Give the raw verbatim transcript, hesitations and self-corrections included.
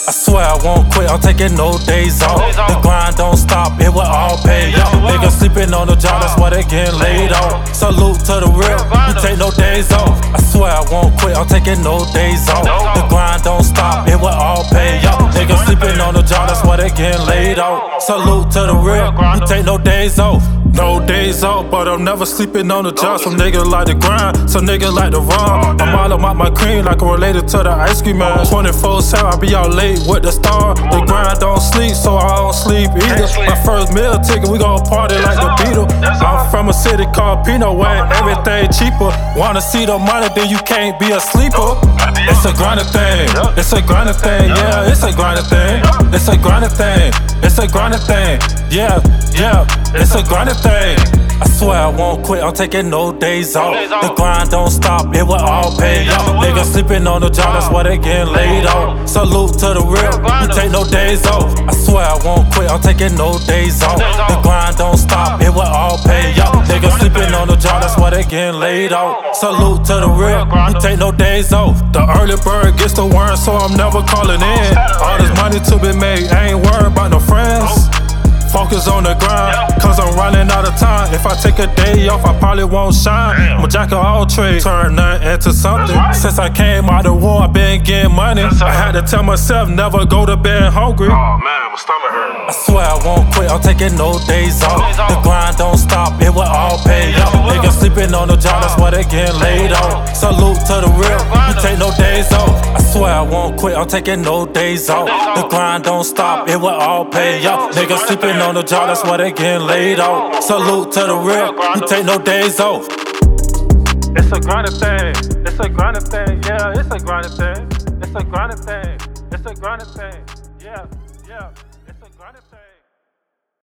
I swear I won't quit, I'm taking no days off. The grind don't stop, it will all pay off. Niggas sleeping on the job, that's why they getting laid off. Salute to the real, you take no days off. I swear I won't quit, I'm taking no days off. The grind don't stop, it will all pay off. Niggas sleeping on the job, that's why they getting laid off. Salute to the real, you take no days off. No days off, but I'm never sleeping on the job. Some niggas like to grind, some niggas like to run. I'm all about my cream like I'm related to the ice cream man. twenty-four seven, I be out late with the star. The grind don't sleep, so I don't sleep either. My first meal ticket, we gon' party like the Beatles. I'm from a city called Pino where everything cheaper. Wanna see the money, then you can't be a sleeper. It's a grinding thing, it's a grinding thing, yeah, it's a grinding thing. It's a grinding thing, it's a grinding thing, yeah, yeah, it's a grinding thing. I swear I won't quit, I'm taking no days off. The grind don't stop, it will all pay off. Niggas sleeping on the job, that's why they getting laid off. Salute to the real, you take no days off. I swear I won't quit, I'm taking no days off. The grind don't stop, it will all pay off. Niggas sleeping on the job, that's why they getting laid off. Salute to the real, you take no days off. The early bird gets the worm, so I'm never calling in. All this money to be made, I ain't worried about no friends. Focus on the grind, cause I'm running out of time. If I take a day off, I probably won't shine. I'm a jack of all trades, turn nothing into something. Since I came out of war, I been getting money. I had to tell myself, never go to bed hungry. Oh man, my stomach hurt. I swear I won't quit, I'm taking no days off. The grind don't stop, it will all pay off. Niggas sleeping on the job, that's why they getting laid off. Salute to the real, you take no days off. I swear I won't quit, I'm taking no days off. The grind don't stop, it will all pay off. Niggas sleeping on the job, that's why they getting laid off. Salute to the real, you take no days off. It's a grinding thing, it's a grinding thing, yeah, it's a grinding thing. It's a grinding thing, it's a grinding thing, yeah, yeah.